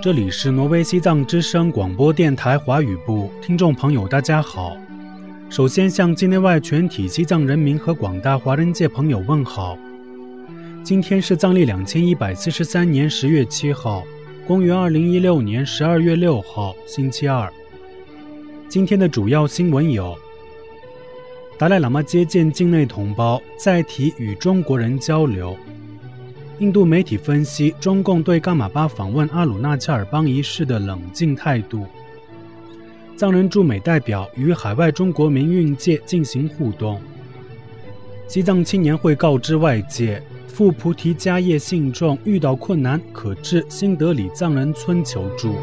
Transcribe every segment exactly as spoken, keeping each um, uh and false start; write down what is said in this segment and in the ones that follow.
这里是挪威西藏之声广播电台华语部，听众朋友大家好。首先向境内外全体西藏人民和广大华人界朋友问好。今天是藏历两千一百四十三年十月七号，公元二零一六年十二月六号，星期二。今天的主要新闻有：达赖喇嘛接见境内同胞，再提与中国人交流；印度媒体分析中共对噶玛巴访问阿鲁纳恰尔邦一事的冷静态度；藏人驻美代表与海外中国民运界进行互动；西藏青年会告知外界，赴菩提迦叶信众遇到困难可至新德里藏人村求助。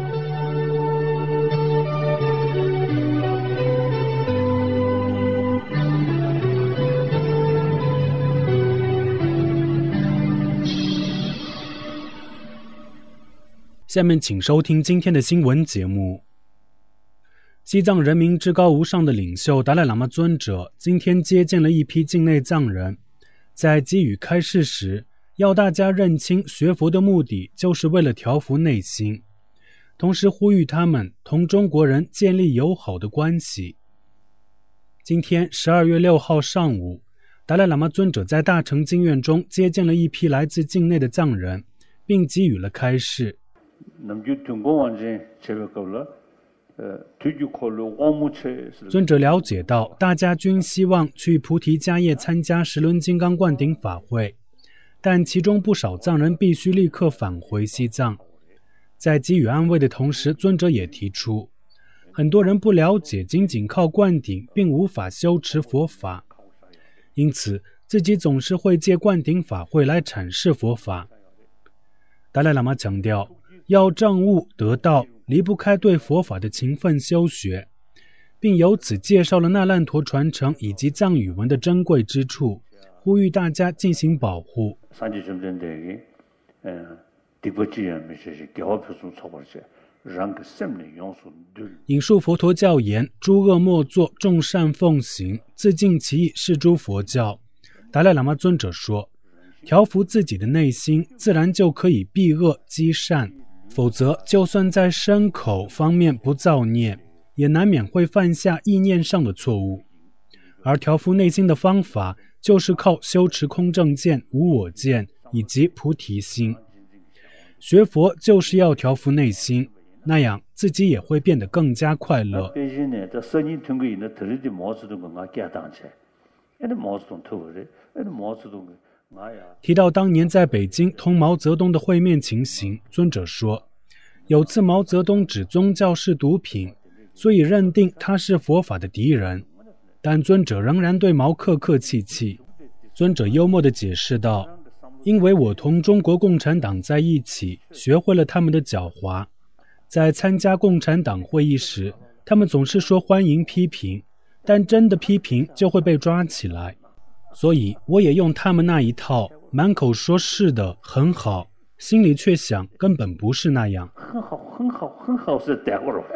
下面请收听今天的新闻节目。西藏人民至高无上的领袖达赖喇嘛尊者今天接见了一批境内藏人，在给予开示时，要大家认清学佛的目的就是为了调伏内心，同时呼吁他们同中国人建立友好的关系。今天十二月六号上午，达赖喇嘛尊者在大成经院中接见了一批来自境内的藏人，并给予了开示。尊者了解到，大家均希望去菩提迦叶参加十轮金刚灌顶法会，但其中不少藏人必须立刻返回西藏。在给予安慰的同时，尊者也提出，很多人不了解仅仅靠灌顶并无法修持佛法，因此自己总是会借灌顶法会来阐释佛法。达赖喇嘛强调，要证悟得道，离不开对佛法的勤奋修学，并由此介绍了那烂陀传承以及藏语文的珍贵之处，呼吁大家进行保护。引述佛陀教言，诸恶莫作，众善奉行，自尽其意，是诸佛教。达赖喇嘛尊者说，调伏自己的内心，自然就可以避恶积善，否则就算在身口方面不造孽，也难免会犯下意念上的错误。而调伏内心的方法，就是靠修持空正见、无我见以及菩提心。学佛就是要调伏内心，那样自己也会变得更加快乐。提到当年在北京同毛泽东的会面情形，尊者说，有次毛泽东指宗教是毒品，所以认定他是佛法的敌人，但尊者仍然对毛客客气气。尊者幽默地解释道，因为我同中国共产党在一起，学会了他们的狡猾。在参加共产党会议时，他们总是说欢迎批评，但真的批评就会被抓起来。所以我也用他们那一套，满口说是的，很好，心里却想根本不是那样。很好，很好，很好是待会儿。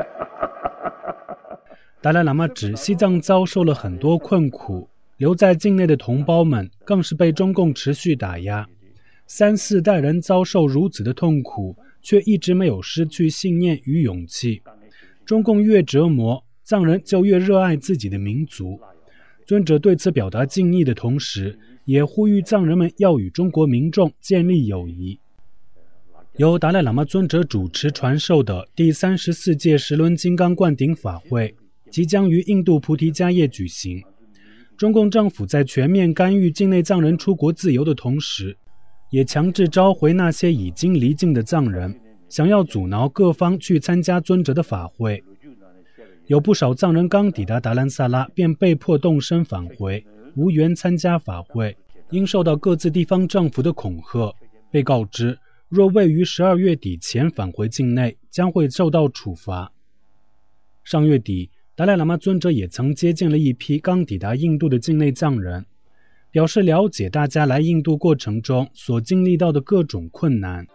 达赖喇嘛指西藏遭受了很多困苦，留在境内的同胞们更是被中共持续打压，三四代人遭受如此的痛苦，却一直没有失去信念与勇气。中共越折磨，藏人就越热爱自己的民族。尊者对此表达敬意的同时，也呼吁藏人们要与中国民众建立友谊。由达赖喇嘛尊者主持传授的第三十四届十轮金刚灌顶法会即将于印度菩提迦叶举行。中共政府在全面干预境内藏人出国自由的同时，也强制召回那些已经离境的藏人，想要阻挠各方去参加尊者的法会。有不少藏人刚抵达达兰萨拉便被迫动身返回，无缘参加法会，因受到各自地方政府的恐吓，被告知若未于十二月底前返回境内，将会受到处罚。上月底，达赖喇嘛尊者也曾接见了一批刚抵达印度的境内藏人，表示了解大家来印度过程中所经历到的各种困难。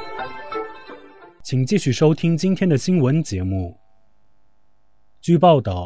请继续收听今天的新闻节目。据报道，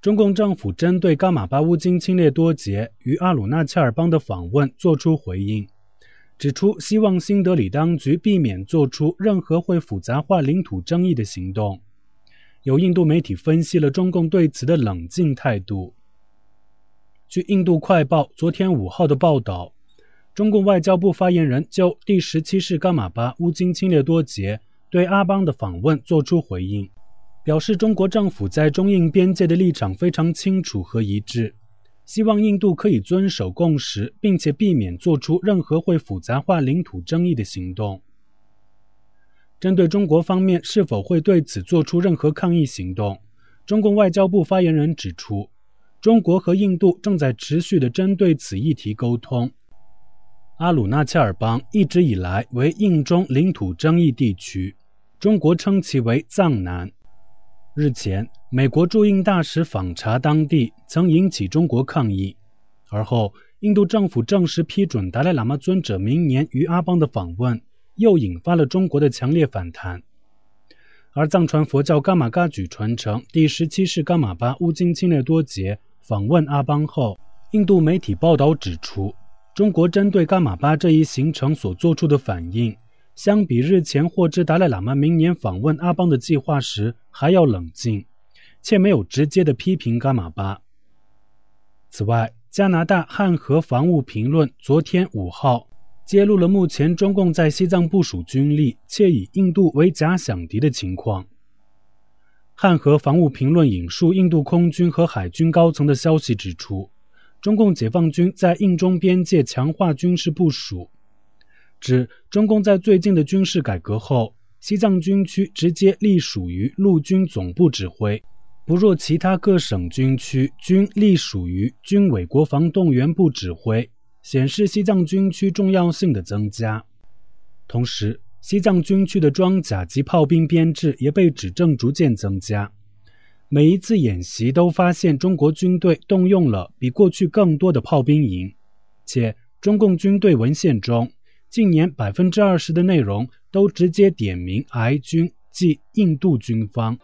中共政府针对噶玛巴乌金清列多杰与阿鲁纳恰尔邦的访问作出回应，指出希望新德里当局避免做出任何会复杂化领土争议的行动。有印度媒体分析了中共对此的冷静态度。据印度快报昨天五号的报道，中共外交部发言人就第十七世噶玛巴乌金清列多杰对阿邦的访问作出回应，表示中国政府在中印边界的立场非常清楚和一致，希望印度可以遵守共识，并且避免做出任何会复杂化领土争议的行动。针对中国方面是否会对此做出任何抗议行动，中共外交部发言人指出，中国和印度正在持续地针对此议题沟通。阿鲁纳恰尔邦一直以来为印中领土争议地区，中国称其为藏南。日前，美国驻印大使访查当地，曾引起中国抗议。而后，印度政府正式批准达赖喇嘛尊者明年于阿邦的访问，又引发了中国的强烈反弹。而藏传佛教噶玛噶举传承第十七世噶玛巴乌金清列多杰访问阿邦后，印度媒体报道指出，中国针对噶玛巴这一行程所做出的反应，相比日前获知达赖喇嘛明年访问阿邦的计划时还要冷静，且没有直接的批评噶玛巴。此外，加拿大汉和防务评论昨天五号揭露了目前中共在西藏部署军力，且以印度为假想敌的情况。汉和防务评论引述印度空军和海军高层的消息指出，中共解放军在印中边界强化军事部署，指中共在最近的军事改革后，西藏军区直接隶属于陆军总部指挥，不若其他各省军区均隶属于军委国防动员部指挥，显示西藏军区重要性的增加。同时，西藏军区的装甲及炮兵编制也被指证逐渐增加。每一次演习都发现中国军队动用了比过去更多的炮兵营，且中共军队文献中近年 百分之二十 的内容都直接点名挨军，即印度军方。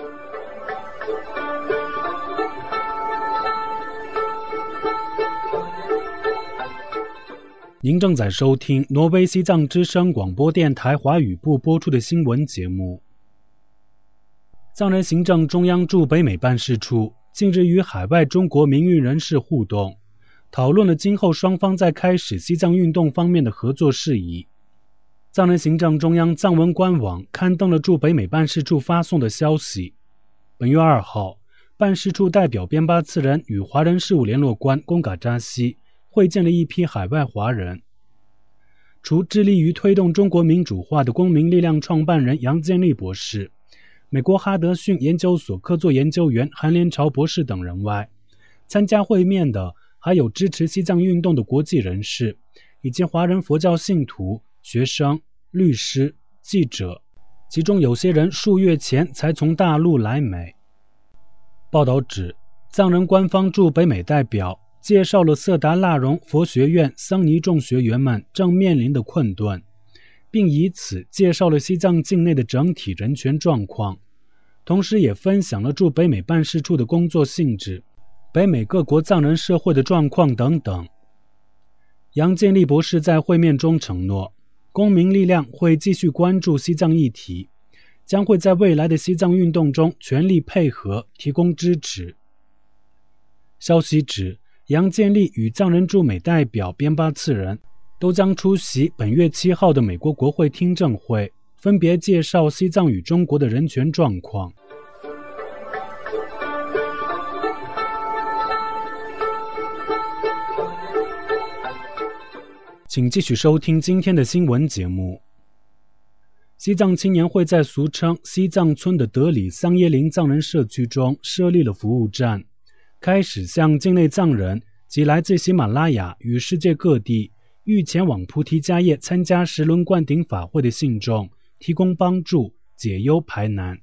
您正在收听挪威西藏之声广播电台华语部播出的新闻节目。藏人行政中央驻北美办事处近日与海外中国民运人士互动，讨论了今后双方在开始西藏运动方面的合作事宜。藏人行政中央藏文官网刊登了驻北美办事处发送的消息。本月二号，办事处代表边巴次仁与华人事务联络官贡嘎扎西会见了一批海外华人。除致力于推动中国民主化的公民力量创办人杨建立博士、美国哈德逊研究所客座研究员韩连朝博士等人外，参加会面的还有支持西藏运动的国际人士，以及华人佛教信徒、学生、律师、记者，其中有些人数月前才从大陆来美。报道指，藏人官方驻北美代表介绍了色达腊荣佛学院僧尼众学员们正面临的困顿，并以此介绍了西藏境内的整体人权状况，同时也分享了驻北美办事处的工作性质、北美各国藏人社会的状况等等。杨建立博士在会面中承诺，公民力量会继续关注西藏议题，将会在未来的西藏运动中全力配合，提供支持。消息指，杨建立与藏人驻美代表边巴次仁都将出席本月七号的美国国会听证会，分别介绍西藏与中国的人权状况。请继续收听今天的新闻节目。西藏青年会在俗称西藏村的德里桑耶林藏人社区中设立了服务站，开始向境内藏人及来自喜马拉雅与世界各地欲前往菩提迦叶参加十轮灌顶法会的信众提供帮助，解忧排难。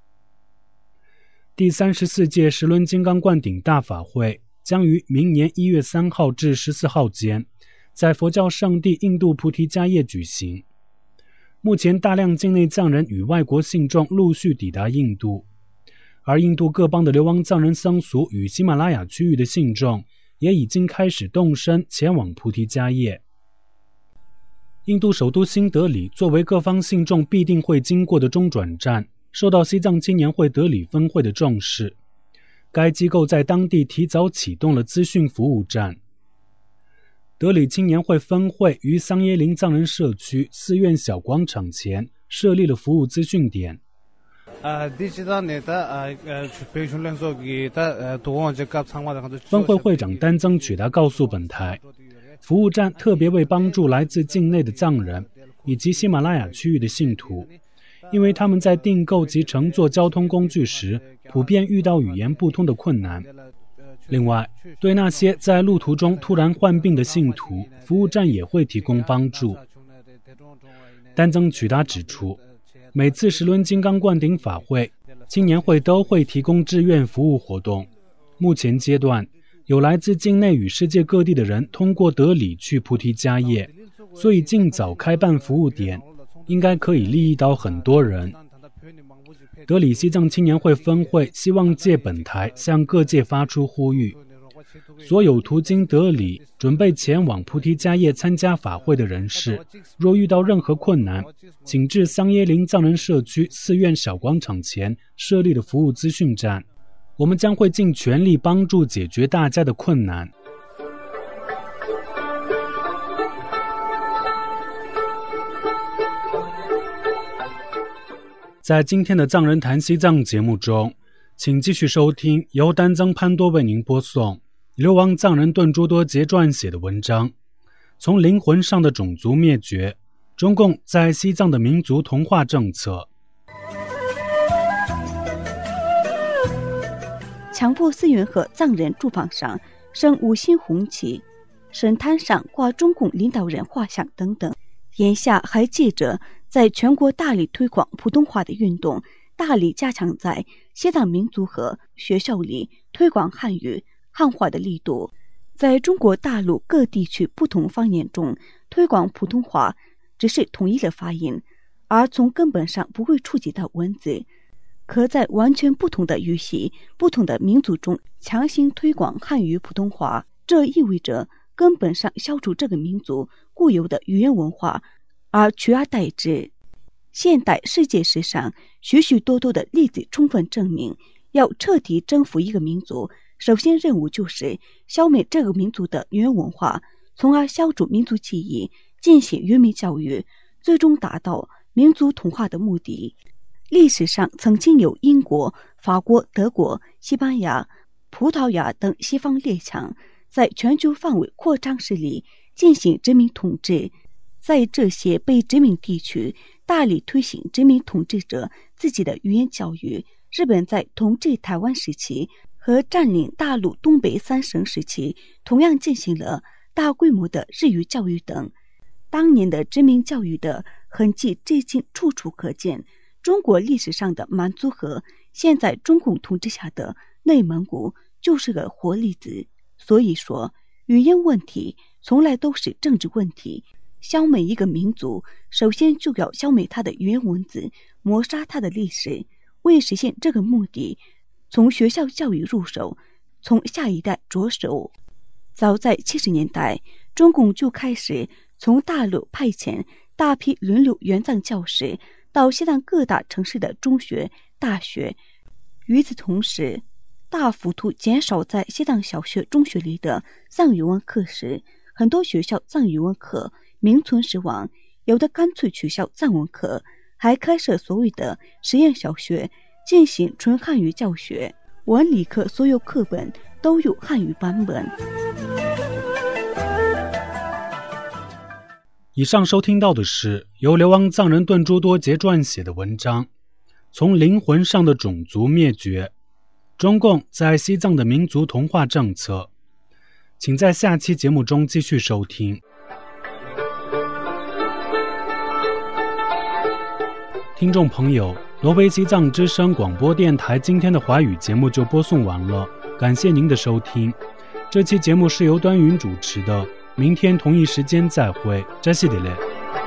第三十四届十轮金刚灌顶大法会将于明年一月三号至十四号间在佛教圣地印度菩提迦叶举行。目前大量境内藏人与外国信众陆续抵达印度， 而印度各邦的流亡藏人僧俗与喜马拉雅区域的信众也已经开始动身前往菩提迦叶。印度首都新德里作为各方信众必定会经过的中转站，受到西藏青年会德里分会的重视，该机构在当地提早启动了资讯服务站。德里青年会分会于桑耶林藏人社区寺院小广场前设立了服务资讯点。分会会长丹增曲达告诉本台，服务站特别为帮助来自境内的藏人以及喜马拉雅区域的信徒，因为他们在订购及乘坐交通工具时普遍遇到语言不通的困难。另外，对那些在路途中突然患病的信徒，服务站也会提供帮助。丹增曲达指出，每次十轮金刚灌顶法会，青年会都会提供志愿服务活动。目前阶段，有来自境内与世界各地的人通过德里去菩提迦叶，所以尽早开办服务点，应该可以利益到很多人。德里西藏青年会分会希望借本台向各界发出呼吁，所有途经德里准备前往菩提迦叶参加法会的人士，若遇到任何困难，请至桑耶林藏人社区寺院小广场前设立的服务资讯站，我们将会尽全力帮助解决大家的困难。在今天的藏人谈西藏节目中，请继续收听由丹增潘多为您播送流亡藏人顿珠多杰撰写的文章《从灵魂上的种族灭绝：中共在西藏的民族同化政策》。 强迫寺院和藏人住房上升五星红旗，神坛上挂中共领导人画像等等。眼下还借着在全国大力推广普通话的运动，大力加强在西藏民族和学校里推广汉语汉化的力度，在中国大陆各地区不同方言中推广普通话只是统一的发音，而从根本上不会触及到文字，可在完全不同的语系、不同的民族中强行推广汉语普通话，这意味着根本上消除这个民族固有的语言文化，而取而代之。现代世界史上许许多多的例子充分证明，要彻底征服一个民族，首先任务就是消灭这个民族的语言文化，从而消除民族记忆，进行愚民教育，最终达到民族同化的目的。历史上曾经有英国、法国、德国、西班牙、葡萄牙等西方列强在全球范围扩张势力，进行殖民统治。在这些被殖民地区大力推行殖民统治者自己的语言教育。日本在统治台湾时期和占领大陆东北三省时期，同样进行了大规模的日语教育等。当年的殖民教育的痕迹至今处处可见。中国历史上的满族和现在中共统治下的内蒙古就是个活例子。所以说，语言问题从来都是政治问题。消灭一个民族，首先就要消灭他的语言文字，抹杀他的历史。为实现这个目的，从学校教育入手，从下一代着手。早在七十年代，中共就开始从大陆派遣大批轮流援藏教师到西藏各大城市的中学、大学。与此同时，大幅度减少在西藏小学、中学里的藏语文课时，很多学校藏语文课名存实亡，有的干脆取消藏文课，还开设所谓的实验小学，进行纯汉语教学。文理科所有课本都有汉语版本。 以上收听到的是由流亡藏人顿珠多杰撰写的文章《从灵魂上的种族灭绝：中共在西藏的民族同化政策》。请在下期节目中继续收听。听众朋友，挪威西藏之声广播电台今天的华语节目就播送完了，感谢您的收听。这期节目是由端云主持的，明天同一时间再会，扎西德勒。